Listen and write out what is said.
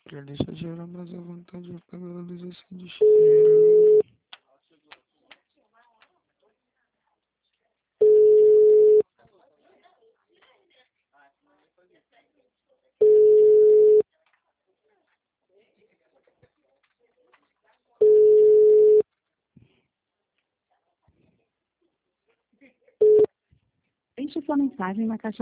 Pra deixar geral mais à vontade, eu pego a luz assim de cheiro. Deixe sua mensagem na caixa